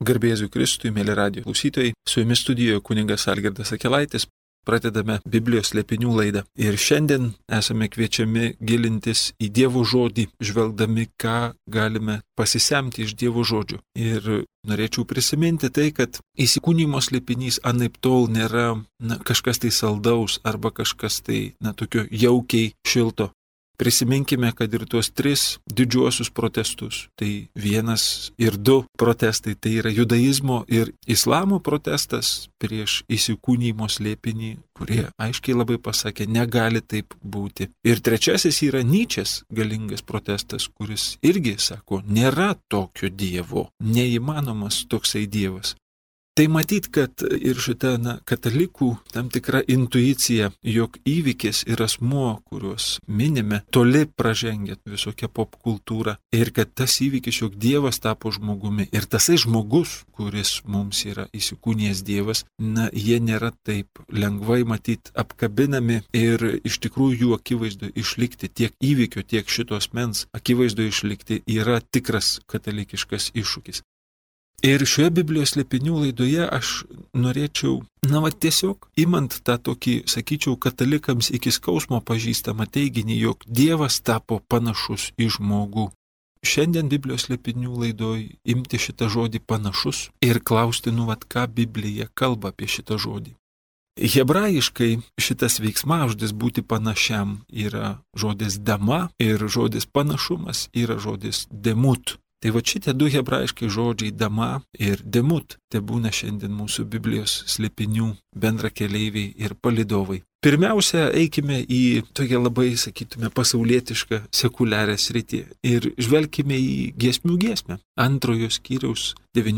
Garbė Jėzui Kristui, mėly radijo klausytojai, su jumis studijoje kunigas Algirdas Akelaitis. Pradedame Biblijos slėpinių laidą. Ir šiandien esame kviečiami gilintis į Dievo žodį, žvelgdami, ką galime pasisemti iš Dievo žodžio. Ir norėčiau prisiminti tai, kad įsikūnijimo slėpinys anaiptol nėra kažkas tai saldaus arba kažkas tai tokio jaukiai šilto. Prisiminkime, kad ir tuos 3 didžiuosius protestus, tai 1 ir 2 protestai, tai yra judaizmo ir islamo protestas prieš įsikūnijimo slėpinį, kurie aiškiai labai pasakė, negali taip būti. Ir 3 yra Nyčės galingas protestas, kuris irgi sako, nėra tokio Dievo, neįmanomas toksai Dievas. Tai matyt, kad ir šita katalikų tam tikra intuicija, jog įvykis ir asmuo, kuriuos minime, toli pražengia visokią popkultūrą ir kad tas įvykis, jog Dievas tapo žmogumi ir tasai žmogus, kuris mums yra įsikūnijęs Dievas, jie nėra taip lengvai matyt apkabinami ir iš tikrųjų jų akivaizdoje išlikti tiek įvykio, tiek šitos mens akivaizdoje išlikti yra tikras katalikiškas iššūkis. Ir šioje Biblijos slėpinių laidoje aš norėčiau, tiesiog imant tą tokį, sakyčiau, katalikams iki skausmo pažįstamą teiginį, jog Dievas tapo panašus į žmogų. Šiandien Biblijos slėpinių laidoje imti šitą žodį panašus ir klausti, ką Biblija kalba apie šitą žodį. Hebrajiškai šitas veiksmažodis būti panašiam yra žodis dama ir žodis panašumas yra žodis demut. Tai šitie 2 hebrajiškai žodžiai dama ir demut te būna šiandien mūsų Biblijos slėpinių bendrakeleiviai ir palydovai. Pirmiausia, eikime į tokią labai, sakytume, pasaulietišką sekuliarią sritį ir žvelkime į giesmių giesmę. 2 skyriaus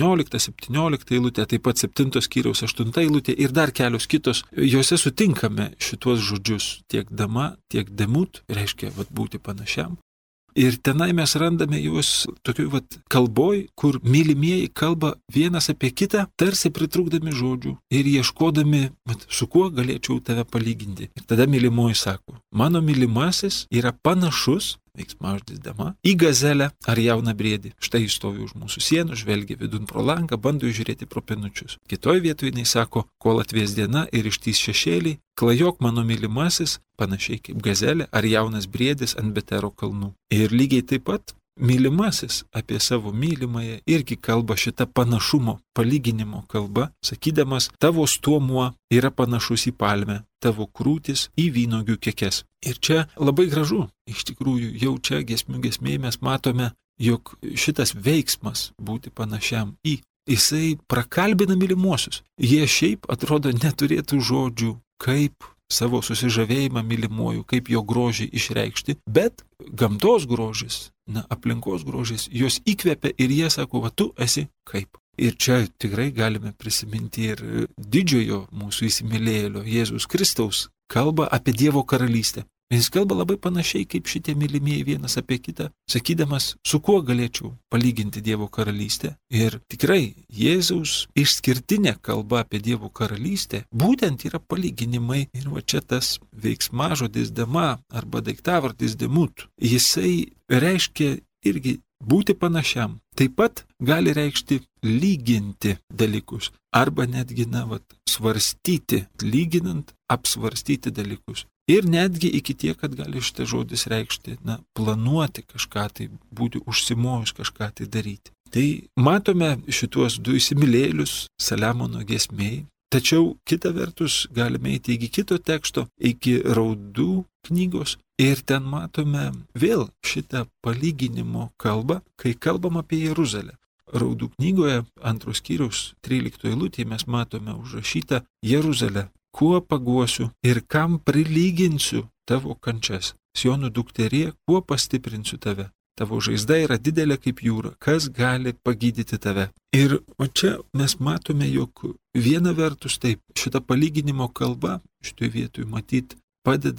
19-17 eilutė, taip pat 7 skyriaus 8 eilutė ir dar kelios kitos. Jose sutinkame šituos žodžius tiek dama, tiek demut, reiškia būti panašiam. Ir tenai mes randame juos tokioj kalboj, kur mylimieji kalba vienas apie kitą, tarsi pritrūkdami žodžių ir ieškodami, su kuo galėčiau tave palyginti. Ir tada mylimoji sako, mano mylimasis yra panašus, veiksmažodis dama, į gazelę ar jauną briedį. Štai jis stovi už mūsų sienų, žvelgia vidun pro langą, bando žiūrėti pro penučius. Kitoj vietoje jinai sako, kol atvies diena ir ištys šešėliai, klajok mano mylimasis, panašiai kaip gazelė ar jaunas briedis ant Betero kalnų. Ir lygiai taip pat mylimasis apie savo mylimąją irgi kalba šitą panašumo, palyginimo kalba, sakydamas, tavo stuomuo yra panašus į palmę, tavo krūtis į vynuogių kekes. Ir čia labai gražu, iš tikrųjų jau čia giesmių giesmėje mes matome, jog šitas veiksmas būti panašiam į, jisai prakalbina mylimuosius. Jie šiaip atrodo neturėtų žodžių, kaip savo susižavėjimą mylimuoju, kaip jo grožį išreikšti, bet gamtos grožis, aplinkos grožis, jos įkvepia ir jie sako, tu esi kaip. Ir čia tikrai galime prisiminti ir didžiojo mūsų įsimylėjėlio Jėzaus Kristaus kalbą apie Dievo karalystę. Jis kalba labai panašiai kaip šitie mylimieji vienas apie kitą, sakydamas, su kuo galėčiau palyginti Dievo karalystę. Ir tikrai Jėzaus išskirtinė kalba apie Dievo karalystę būtent yra palyginimai. Ir čia tas veiksmažodis dama arba daiktavardis demut, jisai reiškia irgi būti panašiam. Taip pat gali reikšti lyginti dalykus arba netgi, svarstyti, lyginant, apsvarstyti dalykus. Ir netgi iki tiek, kad gali šitas žodis reikšti, planuoti kažką tai, būti užsimojus kažką tai daryti. Tai matome šituos 2 įsimylėjėlius Saliamono giesmėj, tačiau kita vertus galime eiti iki kito teksto, iki Raudų knygos ir ten matome vėl šitą palyginimo kalbą, kai kalbam apie Jeruzalę. Raudų knygoje 2 skyriaus 13 eilutėje mes matome užrašytą Jeruzalę. Kuo paguosiu ir kam prilyginsiu tavo kančias? Sionų dukterie, kuo pastiprinsiu tave? Tavo žaizda yra didelė kaip jūra, kas gali pagydyti tave? Ir čia mes matome, jog viena vertus taip, šita palyginimo kalba šitoje vietoje matyti padeda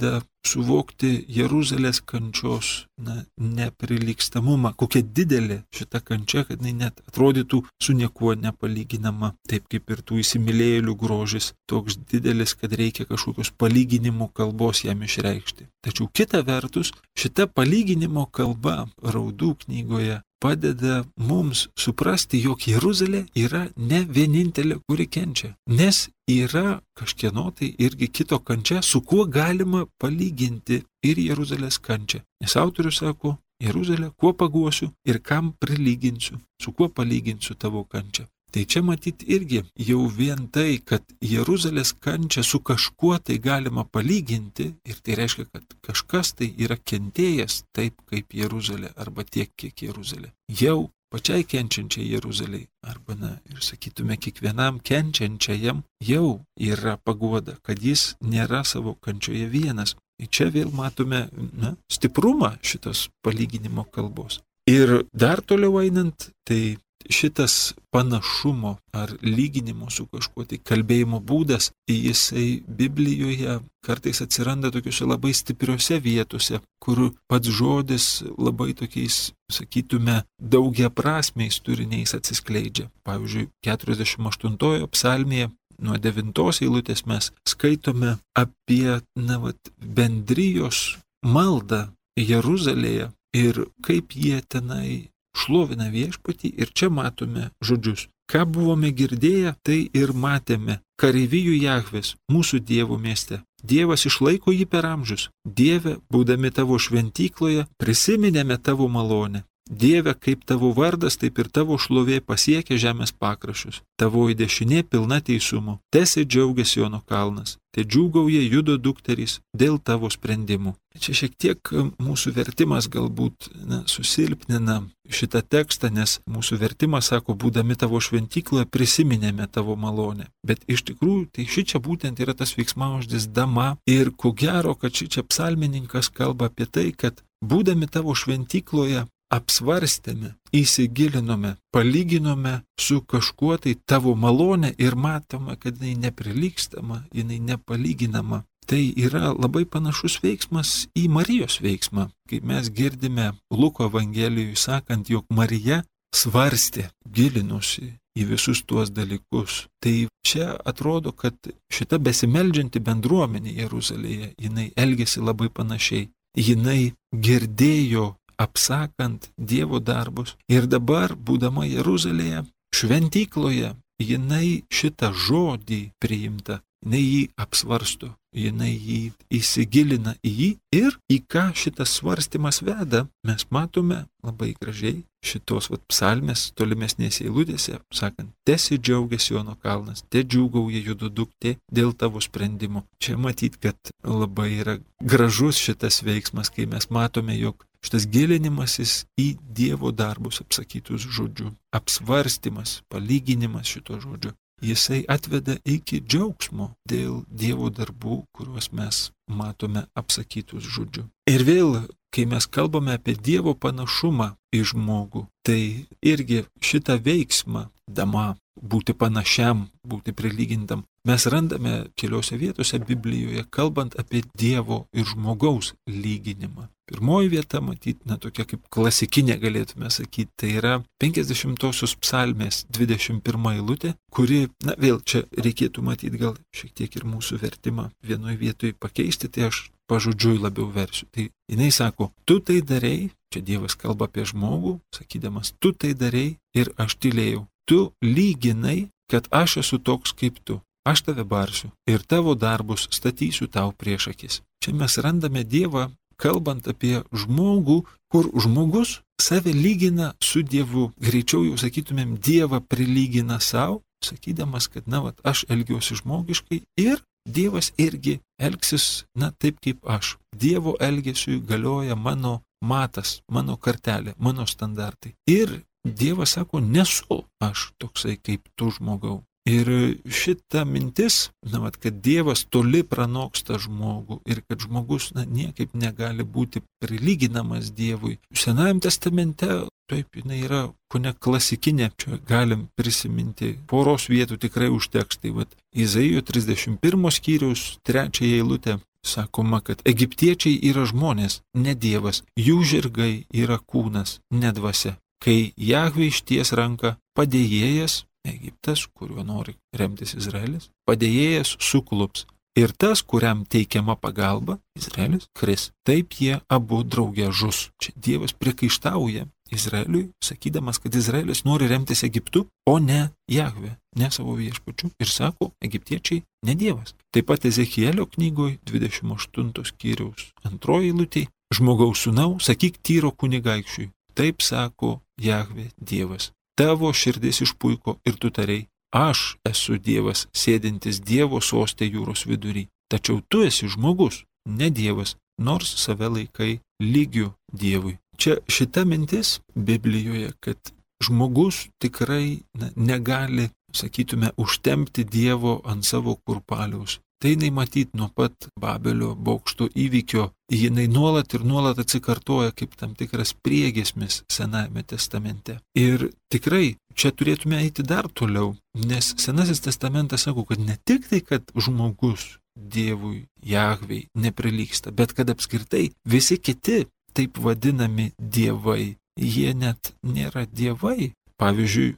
suvokti Jeruzalės kančios neprilygstamumą, kokia didelė šita kančia, kad jinai net atrodytų su niekuo nepalyginama, taip kaip ir tų įsimylėjėlių grožis, toks didelis, kad reikia kažkokios palyginimo kalbos jam išreikšti. Tačiau kita vertus, šita palyginimo kalba Raudų knygoje padeda mums suprasti, jog Jeruzalė yra ne vienintelė, kuri kenčia, nes yra kažkieno tai irgi kito kančia, su kuo galima palyginti ir Jeruzalės kančią. Nes autorius sako, Jeruzalė, kuo paguosiu ir kam prilyginsiu, su kuo palyginsiu tavo kančią. Tai čia matyti irgi jau vien tai, kad Jeruzalės kančią su kažkuo tai galima palyginti, ir tai reiškia, kad kažkas tai yra kentėjęs taip kaip Jeruzalė, arba tiek, kiek Jeruzalė. Jau pačiai kenčiančiai Jeruzalei, arba ir sakytume kiekvienam kenčiančiajam, jau yra paguoda, kad jis nėra savo kančioje vienas. Ir čia vėl matome stiprumą šitos palyginimo kalbos. Ir dar toliau einant, tai šitas panašumo ar lyginimo su kažkuo tai kalbėjimo būdas, jisai Biblijoje kartais atsiranda tokiuose labai stipriuose vietose, kur pats žodis labai tokiais, sakytume, daugiaprasmiais turiniais atsiskleidžia. Pavyzdžiui, 48 psalmėje nuo 9 eilutės mes skaitome apie bendrijos maldą Jeruzalėje ir kaip jie tenai šlovina viešpatį, ir čia matome žodžius. Ką buvome girdėję, tai ir matėme. Kareivijų Jahvės, mūsų Dievo mieste. Dievas išlaiko jį per amžius. Dieve, būdami tavo šventykloje, prisiminėme tavo malonę. Dieve, kaip tavo vardas, taip ir tavo šlovė pasiekia žemės pakraščius. Tavoji dešinė pilna teisumo. Tesi džiaugiasi Siono kalnas. Te džiūgauja Judo dukterys dėl tavo sprendimų. Čia šiek tiek mūsų vertimas galbūt susilpnina šitą tekstą, nes mūsų vertimas sako, būdami tavo šventykloje prisiminėme tavo malonę. Bet iš tikrųjų, tai šičia būtent yra tas veiksmažodis dama, ir ko gero, kad šičia psalmininkas kalba apie tai, kad būdami tavo šventykloje apsvarstėme, įsigilinome, palyginome su kažkuo tai tavo malonė ir matome, kad jinai neprilygstama, jinai nepalyginama. Tai yra labai panašus veiksmas į Marijos veiksmą, kai mes girdime Luko Evangelijoje sakant, jog Marija svarstė, gilinusi į visus tuos dalykus. Tai čia atrodo, kad šita besimeldžianti bendruomenė Jeruzalėje, jinai elgėsi labai panašiai. Jinai girdėjo apsakant Dievo darbus. Ir dabar, būdama Jeruzalėje, šventykloje, jinai šitą žodį priimta, jinai jį apsvarsto, jinai jį įsigilina į jį, ir į ką šitas svarstymas veda, mes matome labai gražiai šitos psalmės tolimesnėse eilutėse, sakant, tesi džiaugiasi Siono kalnas, te džiūgauja Judo duktė dėl tavo sprendimo. Čia matyt, kad labai yra gražus šitas veiksmas, kai mes matome, jog šitas gilinimasis į Dievo darbus apsakytus žodžiu, apsvarstymas, palyginimas šito žodžio, jisai atveda iki džiaugsmo dėl Dievo darbų, kuriuos mes matome apsakytus žodžiu. Ir vėl, kai mes kalbame apie Dievo panašumą į žmogų, tai irgi šitą veiksmą, dama, būti panašiam, būti prilygintam, mes randame keliose vietose Biblijoje, kalbant apie Dievo ir žmogaus lyginimą. Pirmoji vieta, matyt, tokia kaip klasikinė galėtume sakyti, tai yra 50 psalmės 21 eilutė, kuri, vėl čia reikėtų matyti gal šiek tiek ir mūsų vertimą vienoje vietoje pakeisti, tai aš pažodžiui labiau versiu. Tai jinai sako, tu tai darei, čia Dievas kalba apie žmogų, sakydamas, tu tai darei ir aš tylėjau. Tu lyginai, kad aš esu toks kaip tu. Aš tave barsiu ir tavo darbus statysiu tau prieš akis. Čia mes randame Dievą, kalbant apie žmogų, kur žmogus save lygina su Dievu. Greičiau jau sakytumėm, Dievą prilygina savo, sakydamas, kad aš elgiuosi žmogiškai ir Dievas irgi elgsis taip kaip aš. Dievo elgesiui galioja mano matas, mano kartelė, mano standartai. Ir Dievas sako, nesu aš toksai kaip tu žmogau. Ir šita mintis, kad Dievas toli pranoksta žmogų ir kad žmogus niekaip negali būti prilyginamas Dievui. Senajame testamente, taip, jinai yra kone klasikinė, čia galim prisiminti poros vietų tikrai užteks. Tai Izaijo 31 skyriaus 3 eilutę, sakoma, kad egiptiečiai yra žmonės, ne dievas, jų žirgai yra kūnas, ne dvasia. Kai Jahvė išties ranką, padėjėjas, Egiptas, kuriuo nori remtis Izraelis, padėjėjas suklups. Ir tas, kuriam teikiama pagalba, Izraelis, kris. Taip jie abu drauge žus. Čia Dievas priekaištauja Izraeliui, sakydamas, kad Izraelis nori remtis Egiptu, o ne Jahve, ne savo viešpačiu. Ir sako, egiptiečiai ne Dievas. Taip pat Ezechielio knygoje 28 skyriaus 2 eilutė. Žmogaus sūnau, sakyk Tyro kunigaikščiui. Taip sako Jahve Dievas. Tavo širdis išpuiko ir tu tarei, aš esu Dievas, sėdintis Dievo soste jūros vidury. Tačiau tu esi žmogus, ne Dievas, nors save laikai lygiu Dievui. Čia šita mintis Biblijoje, kad žmogus tikrai negali, sakytume, užtempti Dievo ant savo kurpaliaus. Tai jinai matyt nuo pat Babelio bokšto įvykio, jinai nuolat ir nuolat atsikartoja kaip tam tikras priegiesmis Senajame testamente. Ir tikrai čia turėtume eiti dar toliau, nes Senasis testamentas sako, kad ne tik tai, kad žmogus Dievui, Jahvei neprilygsta, bet kad apskritai visi kiti taip vadinami dievai, jie net nėra dievai. Pavyzdžiui,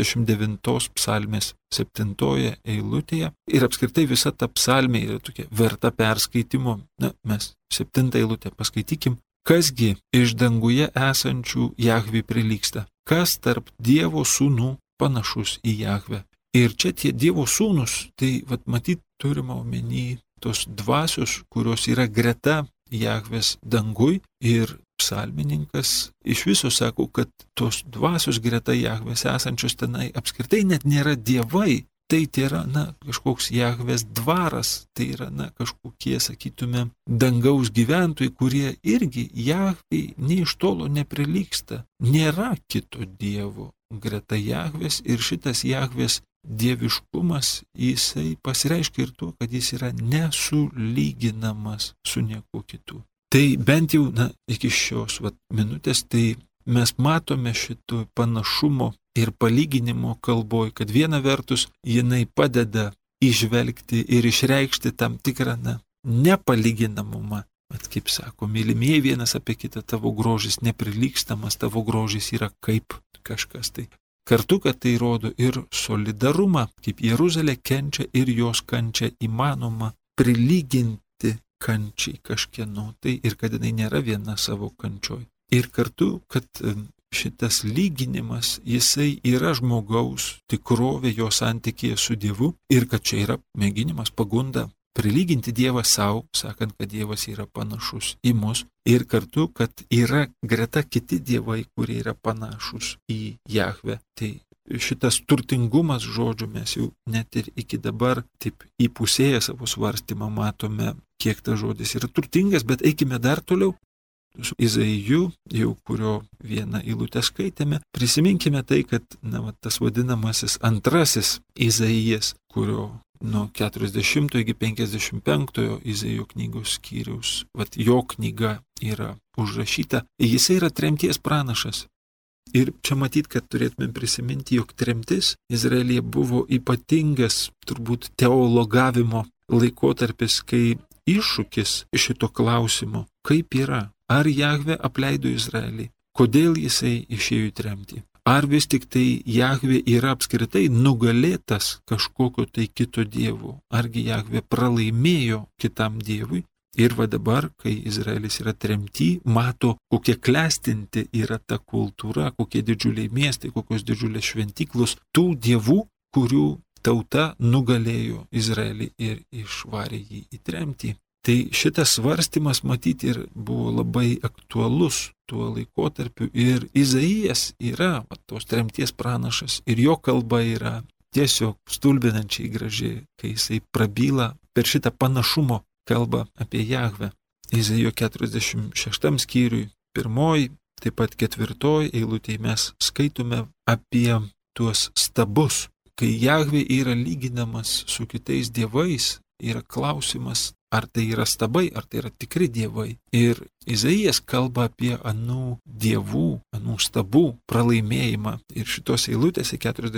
89 psalmės 7 eilutėje ir apskritai visa ta psalmė yra tokia verta perskaitimo. Mes 7 eilutę paskaitykim. Kasgi iš danguje esančių Jahvei prilygsta? Kas tarp Dievo sūnų panašus į Jahvę? Ir čia tie Dievo sūnus, tai matyt turima omeny tos dvasios, kurios yra greta Jahvės dangui, ir psalmininkas iš viso sako, kad tos dvasios greta Jahvės esančios tenai apskritai net nėra dievai. Tai yra, kažkoks Jahvės dvaras, tai yra, kažkokie, sakytume, dangaus gyventojai, kurie irgi Jahvei nei iš tolo neprilygsta. Nėra kito dievo greta Jahvės ir šitas Jahvės dieviškumas, jisai pasireiškia ir tuo, kad jis yra nesulyginamas su niekuo kitu. Tai bent jau, iki šios minutės, tai mes matome šito panašumo ir palyginimo kalboj, kad viena vertus jinai padeda įžvelgti ir išreikšti tam tikrą nepalyginamumą. Bet kaip sako, mylimieji vienas apie kitą, tavo grožis neprilygstamas, tavo grožis yra kaip kažkas tai. Kartu, kad tai rodo ir solidarumą, kaip Jeruzalė kenčia ir jos kančia įmanoma prilyginti kančiai kažkieno, tai ir kad jinai nėra viena savo kančioj. Ir kartu, kad šitas lyginimas, jisai yra žmogaus tikrovė, jo santykėje su Dievu ir kad čia yra mėginimas, pagunda prilyginti Dievą savo, sakant, kad Dievas yra panašus į mus ir kartu, kad yra greta kiti dievai, kurie yra panašus į Jahvę. Tai šitas turtingumas žodžių mes jau net ir iki dabar taip įpusėję savo svarstymą matome, kiek tas žodis yra turtingas, bet eikime dar toliau. Su Izaiju, jau kurio vieną eilutę skaitėme, prisiminkime tai, kad tas vadinamasis antrasis Izaijas, kurio nuo 40 iki 55 Izaijo knygos skyriaus, jo knyga yra užrašyta, jisai yra tremties pranašas. Ir čia matyt, kad turėtume prisiminti, jog tremtis Izraelyje buvo ypatingas, turbūt teologavimo laikotarpis, kai iššūkis šito klausimo, kaip yra, ar Jahvė apleido Izraelį, kodėl jisai išėjo į tremtį. Ar vis tik tai Jahvė yra apskritai nugalėtas kažkokio tai kito dievo? Argi Jahvė pralaimėjo kitam dievui? Ir dabar, kai Izraelis yra tremty, mato, kokia klestinti yra ta kultūra, kokie didžiuliai miestai, kokios didžiulės šventyklos, tų dievų, kurių tauta nugalėjo Izraelį ir išvarė jį į tremtį. Tai šitas svarstymas matyti ir buvo labai aktualus tuo laikotarpiu ir Izaijas yra tos tremties pranašas ir jo kalba yra tiesiog stulbinančiai graži, kai jisai prabyla per šitą panašumo kalbą apie Jahvę. Izaijo 46 skyriui 1, taip pat 4 eilutėje mes skaitome apie tuos stabus, kai Jahvė yra lyginamas su kitais dievais. Yra klausimas, ar tai yra stabai, ar tai yra tikri dievai. Ir Izaijas kalba apie anų dievų, anų stabų pralaimėjimą. Ir šitos eilutės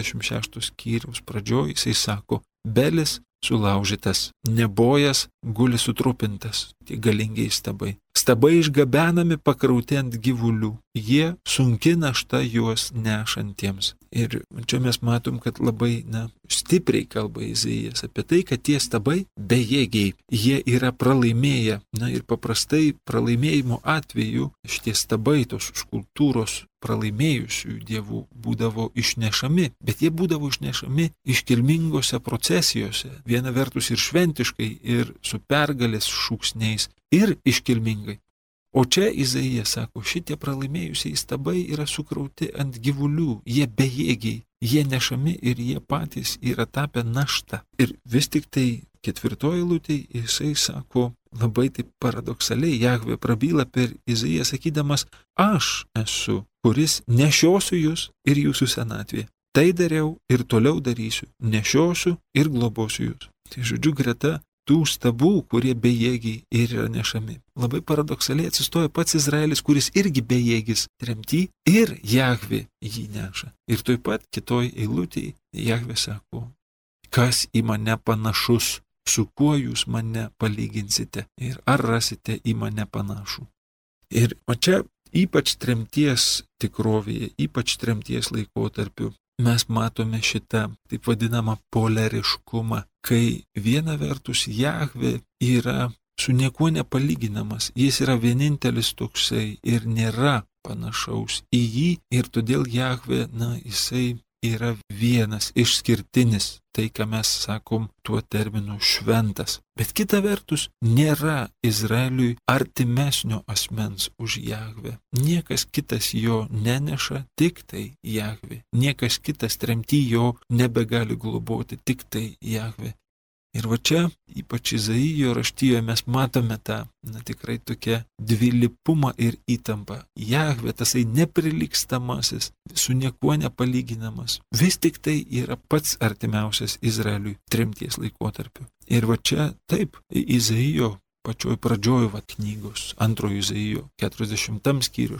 46 skyriaus pradžioje jisai sako, Belis sulaužytas, Nebojas guli sutrupintas, tie galingiai stabai. Stabai išgabenami pakrauti ant gyvulių, jie sunki našta juos nešantiems. Ir čia mes matom, kad labai stipriai kalba Izaijas apie tai, kad tie stabai bejėgiai, jie yra pralaimėję. Ir paprastai pralaimėjimo atveju šitie stabai, tos skulptūros pralaimėjusių dievų būdavo išnešami, bet jie būdavo išnešami iškilmingose procesijose, viena vertus ir šventiškai, ir su pergalės šūksniais, ir iškilmingai. O čia Izaijas sako, šitie pralaimėjusiai stabai yra sukrauti ant gyvulių, jie bejėgiai, jie nešami ir jie patys yra tapę naštą. Ir vis tik tai 4 eilutėje jisai sako, labai taip paradoksaliai, Jahvė prabyla per Izaiją sakydamas, aš esu, kuris nešiosiu jūs ir jūsų senatvė. Tai dariau ir toliau darysiu, nešiosiu ir globosiu jūs. Tai žodžiu, greta tų stabų, kurie bejėgiai ir yra nešami. Labai paradoksaliai atsistoja pats Izraelis, kuris irgi bejėgis tremty ir Jahvė jį neša. Ir taip pat kitoj eilutėje Jahvė sako, kas į mane panašus, su kuo jūs mane palyginsite ir ar rasite į mane panašų. Ir čia ypač tremties tikrovėje, ypač tremties laikotarpiu mes matome šitą taip vadinamą polariškumą, kai viena vertus Jahvė yra su niekuo nepalyginamas, jis yra vienintelis toksai ir nėra panašaus į jį ir todėl Jahvė, jisai yra vienas, išskirtinis, tai ką mes sakom tuo terminu šventas. Bet kita vertus, nėra Izraeliui artimesnio asmens už Jahvę. Niekas kitas jo neneša, tik tai Jahvė. Niekas kitas tremty jo nebegali globoti, tik tai Jahvė. Ir va čia, ypač Izaijo raštijoje, mes matome tą, tikrai tokią dvilypumą ir įtampą. Jahvė, tasai neprilygstamasis, su niekuo nepalyginamas. Vis tik tai yra pats artimiausias Izraeliui tremties laikotarpiu. Ir va čia taip, Izaijo pačioj pradžioj knygos, 2 Izaijo 40 skyrių,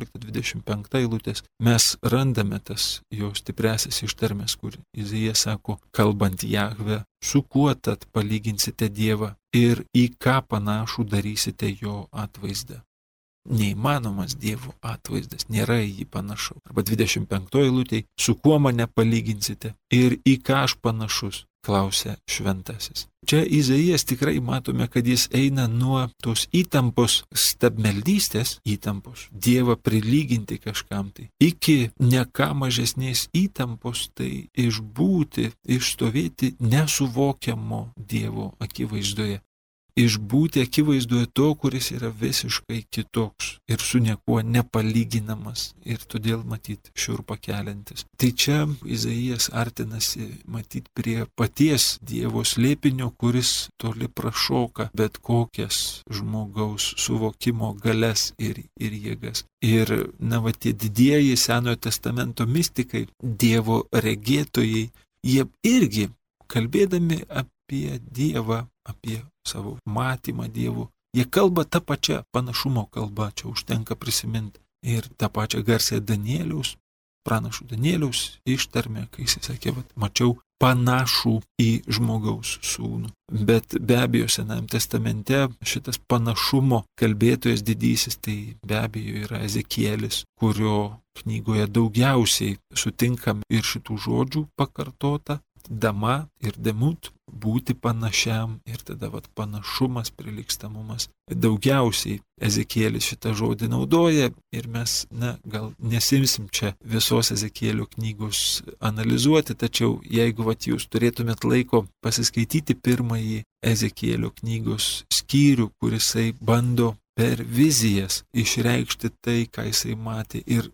18-25 eilutės, mes randame tas jo stipriasias ištarmes, kur Izaijas sako, kalbant Jahvę, su kuo tad palyginsite Dievą ir į ką panašų darysite jo atvaizdą. Neįmanomas Dievo atvaizdas, nėra į jį panašau. Arba 25 eilutėje, su kuo mane palyginsite ir į ką aš panašus, klausia šventasis. Čia Izaijas tikrai matome, kad jis eina nuo tos įtampos, stabmeldystės įtampos, Dievą prilyginti kažkam tai, iki ne ką mažesnės įtampos, tai išbūti, išstovėti nesuvokiamo Dievo akivaizdoje. Išbūti akivaizdoje to, kuris yra visiškai kitoks ir su niekuo nepalyginamas ir todėl matyti šiurpą keliantis. Tai čia Izaijas artinasi matyti prie paties Dievo slėpinio, kuris toli prašoka bet kokias žmogaus suvokimo galias ir jėgas. Ir tie didieji Senojo testamento mistikai, Dievo regėtojai, jie irgi kalbėdami apie Dievą, apie savo matymą Dievų, jie kalba tą pačią panašumo kalbą, čia užtenka prisiminti. Ir tą pačią garsią Danieliaus, pranašų Danieliaus ištarmę, kai jis sakė, mačiau panašų į žmogaus sūnų. Bet be abejo, Senajame testamente šitas panašumo kalbėtojas didysis, tai be abejo yra Ezekielis, kurio knygoje daugiausiai sutinkam ir šitų žodžių pakartota, dama ir demut, būti panašiam ir tada panašumas, prilygstamumas. Daugiausiai Ezekielis šitą žodį naudoja ir mes, gal nesimsim čia visos Ezekielio knygos analizuoti, tačiau jeigu jūs turėtumėt laiko pasiskaityti pirmąjį Ezekielio knygos skyrių, kurisai bando per vizijas išreikšti tai, ką jisai matė ir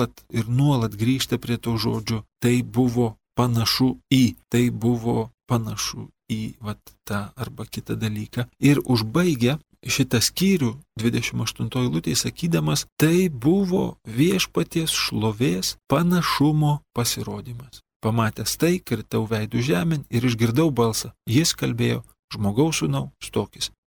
nuolat grįžta prie to žodžio, tai buvo panašu į, tai buvo panašu į tą arba kitą dalyką. Ir užbaigia šitą skyrių 28 eilutėje sakydamas, tai buvo viešpaties šlovės panašumo pasirodymas. Pamatęs tai, kritau veidų žemėn ir išgirdau balsą. Jis kalbėjo, žmogaus sūnau, stokis.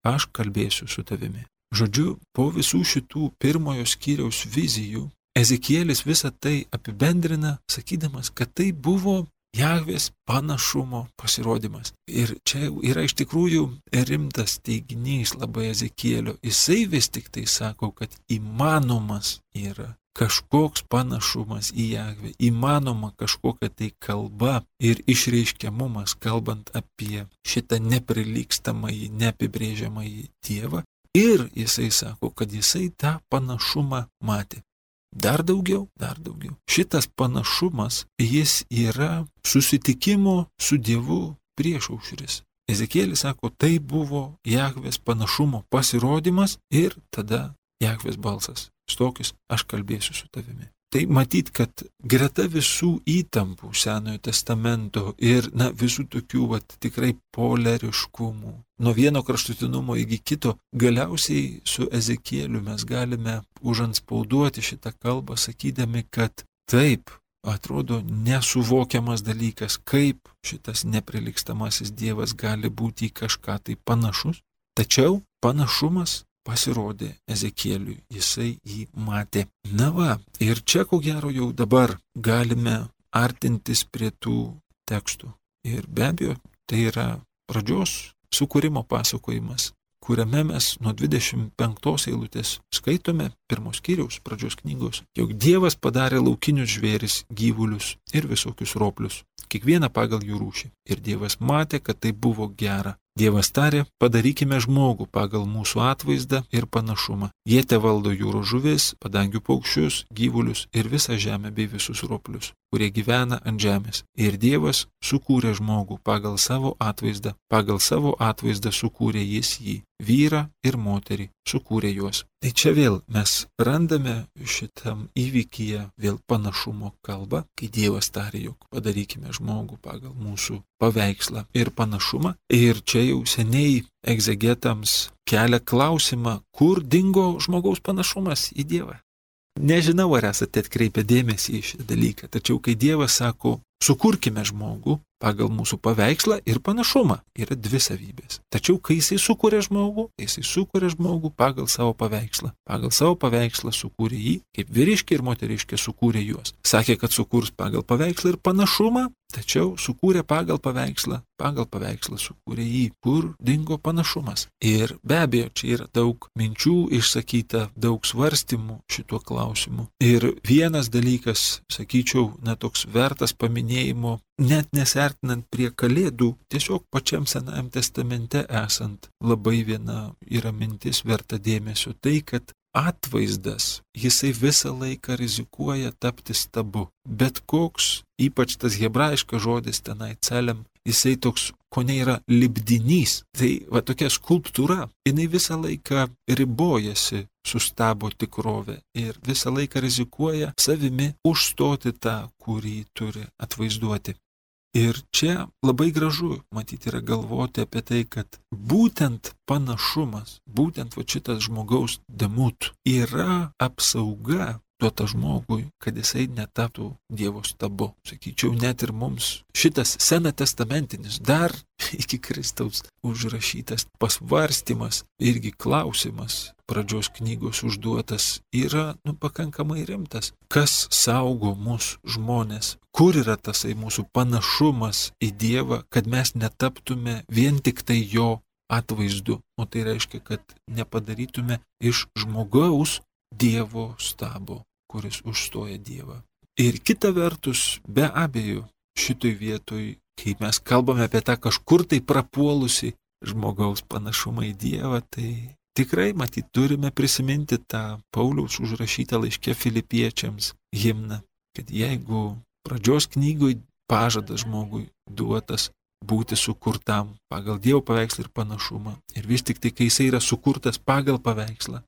aš kalbėsiu su tavimi. Žodžiu, po visų šitų pirmojo skyriaus vizijų, Ezekielis visą tai apibendrina, sakydamas, kad tai buvo Jahvės panašumo pasirodymas. Ir čia yra iš tikrųjų rimtas teiginys labai Ezekielio. Jisai vis tik tai sako, kad įmanomas yra kažkoks panašumas į Jahvę, įmanoma kažkokia tai kalba ir išreiškiamumas, kalbant apie šitą neprilygstamąjį, neapibrėžiamąjį Dievą. Ir jisai sako, kad jisai tą panašumą matė. Dar daugiau. Šitas panašumas, jis yra susitikimo su Dievu priešaušris. Ezekielis sako, tai buvo Jahvės panašumo pasirodymas ir tada Jahvės balsas. Stokis, aš kalbėsiu su tavimi. Tai matyt, kad greta visų įtampų Senojo testamento ir visų tokių tikrai polariškumų, nuo vieno kraštutinumo iki kito, galiausiai su Ezekieliu mes galime užantspauduoti šitą kalbą, sakydami, kad taip, atrodo nesuvokiamas dalykas, kaip šitas neprilygstamasis Dievas gali būti į kažką tai panašus, tačiau panašumas pasirodė Ezekieliui, jisai jį matė. Ir čia ko gero jau dabar galime artintis prie tų tekstų. Ir be abejo, tai yra pradžios sukūrimo pasakojimas, kuriame mes nuo 25 eilutės skaitome pirmos skyriaus pradžios knygos, jog Dievas padarė laukinius žvėris, gyvulius ir visokius roplius, kiekvieną pagal jų rūšį. Ir Dievas matė, kad tai buvo gera. Dievas tarė, padarykime žmogų pagal mūsų atvaizdą ir panašumą. Jie tevaldo jūros žuvis, padangių paukščius, gyvulius ir visą žemę bei visus roplius, kurie gyvena ant žemės. Ir Dievas sukūrė žmogų pagal savo atvaizdą sukūrė jis jį, vyrą ir moterį sukūrė juos. Tai čia vėl mes randame šitam įvykyje vėl panašumo kalbą, kai Dievas tarė, jog padarykime žmogų pagal mūsų paveikslą ir panašumą. Ir čia jau seniai egzegetams kelia klausimą, kur dingo žmogaus panašumas į Dievą. Nežinau, ar esate atkreipę dėmesį į šį dalyką, tačiau kai Dievas sako, sukurkime žmogų pagal mūsų paveikslą ir panašumą, yra dvi savybės. Tačiau kai jisai sukuria žmogų pagal savo paveikslą. Pagal savo paveikslą sukūrė jį, kaip vyriškė ir moteriškė sukūrė juos. Sakė, kad sukurs pagal paveikslą ir panašumą, tačiau sukūrė pagal paveikslą sukūrė jį. Kur dingo panašumas? Ir be abejo, čia yra daug minčių išsakyta, daug svarstymų šituo klausimu. Ir vienas dalykas, sakyčiau, toks vertas paminėjimo, net nesertinant prie Kalėdų, tiesiog pačiam Senajam testamente esant, labai viena yra mintis verta dėmesio, tai kad atvaizdas, jisai visą laiką rizikuoja tapti stabu. Bet koks, ypač tas hebrajiškas žodis tenai celem, jisai toks, kone yra lipdinys. Tai tokia skulptūra, jinai visą laiką ribojasi su stabo tikrove ir visą laiką rizikuoja savimi užstoti tą, kurį turi atvaizduoti. Ir čia labai gražu, matyti, yra galvoti apie tai, kad būtent panašumas, būtent šitas žmogaus demut yra apsauga duota žmogui, kad jisai netaptų Dievo stabu. Sakyčiau, net ir mums šitas senatestamentinis, dar iki Kristaus užrašytas pasvarstymas, irgi klausimas, pradžios knygos užduotas, yra pakankamai rimtas. Kas saugo mus žmonės? Kur yra tasai mūsų panašumas į Dievą, kad mes netaptume vien tik tai jo atvaizdu? O tai reiškia, kad nepadarytume iš žmogaus Dievo stabo, kuris užstoja Dievą. Ir kita vertus, be abejo, šitoj vietoj, kai mes kalbame apie tą kažkur tai prapuolusi žmogaus panašumą į Dievą, tai tikrai, matyt, turime prisiminti tą Pauliaus užrašytą laiške Filipiečiams himną, kad jeigu pradžios knygoj pažadas žmogui duotas būti sukurtam pagal Dievo paveikslą ir panašumą, ir vis tik tai, kai jisai yra sukurtas pagal paveikslą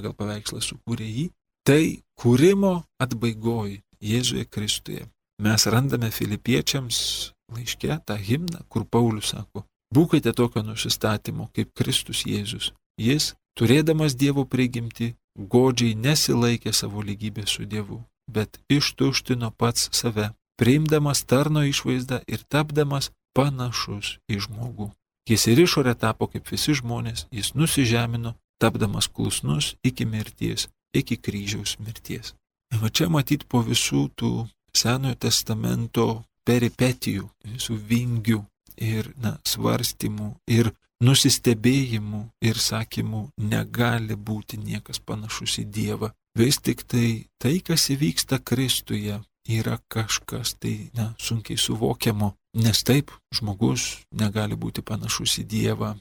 sukūrė jį, tai kūrimo atbaigoj Jėzuje Kristuje mes randame Filipiečiams laiške tą himną, kur Paulius sako, būkite tokio nusistatymo kaip Kristus Jėzus. Jis, turėdamas Dievo prigimtį, godžiai nesilaikė savo lygybės su Dievu, bet ištuštino pats save, priimdamas tarno išvaizdą ir tapdamas panašus į žmogų. Jis ir išorė tapo kaip visi žmonės, jis nusižemino, tapdamas klusnus iki mirties, iki kryžiaus mirties. Ir va čia matyt po visų tų Senojo testamento peripetijų, visų vingių ir svarstymų ir nusistebėjimų ir sakymų negali būti niekas panašus į Dievą. Vis tik tai kas įvyksta Kristuje, yra kažkas sunkiai suvokiamo, nes taip žmogus negali būti panašus į Dievą.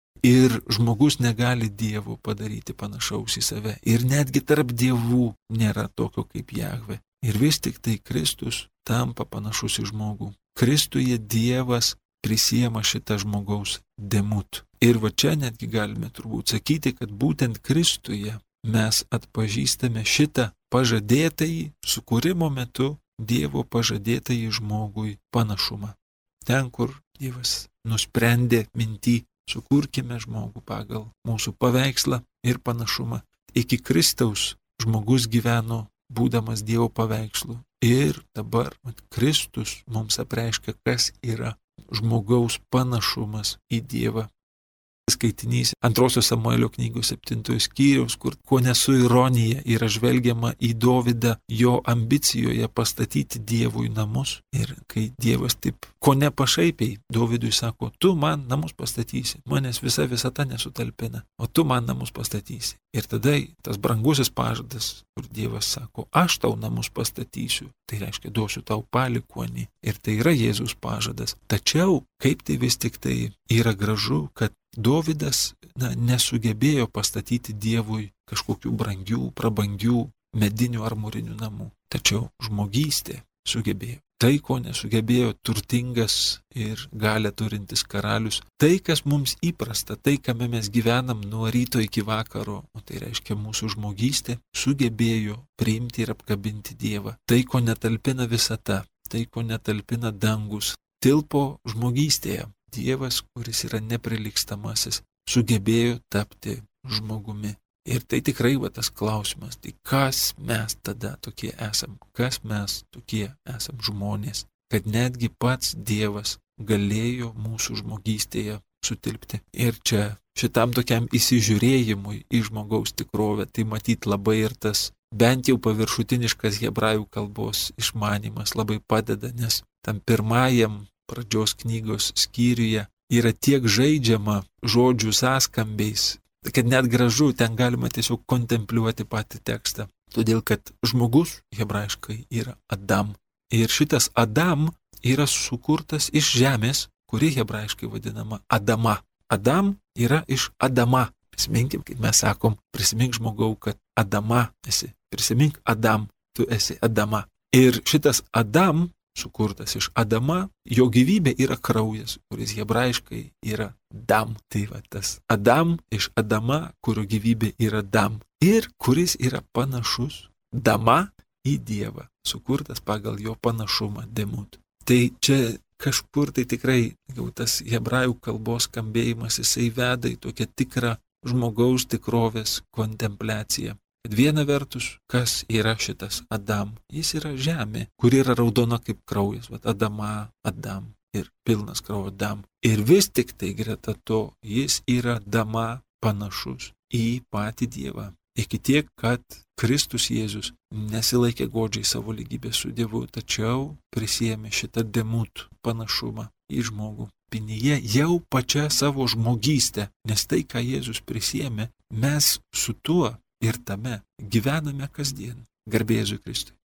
Ir žmogus negali Dievo padaryti panašaus į save. Ir netgi tarp dievų nėra tokio kaip Jahve. Ir vis tik Kristus tampa panašus į žmogų. Kristuje Dievas prisiema šitą žmogaus demut. Ir va čia netgi galime turbūt sakyti, kad būtent Kristuje mes atpažįstame šitą pažadėtąjį sukūrimo metu Dievo pažadėtąjį žmogui panašumą. Ten, kur Dievas nusprendė mintį, sukurkime žmogų pagal mūsų paveikslą ir panašumą. Iki Kristaus žmogus gyveno būdamas Dievo paveikslu. Ir dabar Kristus mums apreiškia, kas yra žmogaus panašumas į Dievą. Skaitinys 2 Samuelio knygos 7 skyriaus, kur kone su ironija yra žvelgiama į Dovydą jo ambicijoje pastatyti Dievui namus. Ir kai Dievas taip kone pašaipiai Dovydui sako, tu man namus pastatysi, manęs visa visata nesutalpina, o tu man namus pastatysi. Ir tada tas brangusis pažadas, kur Dievas sako, aš tau namus pastatysiu, tai reiškia duosiu tau palikuonį. Ir tai yra Jėzaus pažadas. Tačiau kaip tai vis tik tai yra gražu, kad Dovydas nesugebėjo pastatyti Dievui kažkokių brangių, prabangių, medinių ar mūrinių namų. Tačiau žmogystė sugebėjo. Tai, ko nesugebėjo turtingas ir galią turintis karalius, tai, kas mums įprasta, tai, kame mes gyvenam nuo ryto iki vakaro, o tai reiškia mūsų žmogystė, sugebėjo priimti ir apkabinti Dievą. Tai, ko netalpina visata, tai, ko netalpina dangus, tilpo žmogystėje. Dievas, kuris yra neprilygstamasis, sugebėjo tapti žmogumi. Ir tai tikrai tas klausimas, tai kas mes tada tokie esam, kas mes tokie esam žmonės, kad netgi pats Dievas galėjo mūsų žmogystėje sutilpti. Ir čia šitam tokiam įsižiūrėjimui į žmogaus tikrovę, tai matyt labai ir tas bent jau paviršutiniškas hebrajų kalbos išmanimas labai padeda, nes tam pirmajam pradžios knygos skyriuje yra tiek žaidžiama žodžių sąskambiais, kad net gražu, ten galima tiesiog kontempliuoti patį tekstą. Todėl, kad žmogus hebrajiškai yra Adam. Ir šitas Adam yra sukurtas iš žemės, kuri hebrajiškai vadinama Adama. Adam yra iš Adama. Prisiminkim, kaip mes sakom, prisimink žmogau, kad Adama esi. Prisimink Adam, tu esi Adama. Ir šitas Adam sukurtas iš Adama, jo gyvybė yra kraujas, kuris hebrajiškai yra dam. Tai tas Adam iš Adama, kurio gyvybė yra dam. Ir kuris yra panašus dama į Dievą, sukurtas pagal jo panašumą demut. Tai čia kažkur tai tikrai jau tas hebrajų kalbos skambėjimas, jisai veda į tokią tikrą žmogaus tikrovės kontempliaciją. Kad viena vertus, kas yra šitas Adam? Jis yra žemė, kuri yra raudona kaip kraujas. Adama, Adam ir pilnas kraujo Adam. Ir vis tik tai greta to, jis yra dama panašus į patį Dievą. Iki tiek, kad Kristus Jėzus nesilaikė godžiai savo lygybės su Dievu, tačiau prisiėmė šitą demut panašumą į žmogų. Pinyje jau pačia savo žmogystę, nes tai, ką Jėzus prisiėmė, mes su tuo ir tame gyvename kasdien. Garbė Jėzui Kristui.